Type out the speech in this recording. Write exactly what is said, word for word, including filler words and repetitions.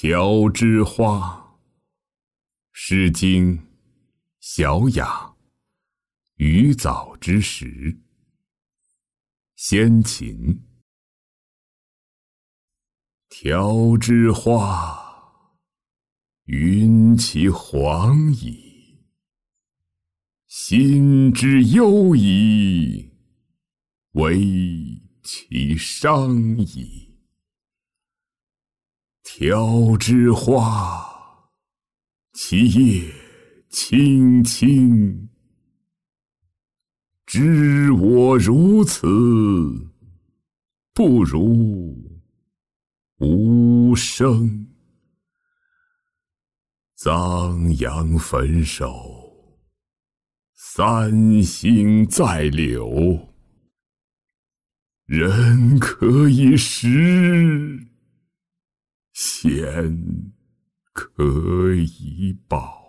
条之花，诗经·小雅。鱼藻之时，先秦。条之花，云其黄矣。心之忧矣，为其伤矣。条之花，其叶青青。知我如此，不如无声。臧扬汾首，三星在柳。人可以食，仙可以饱。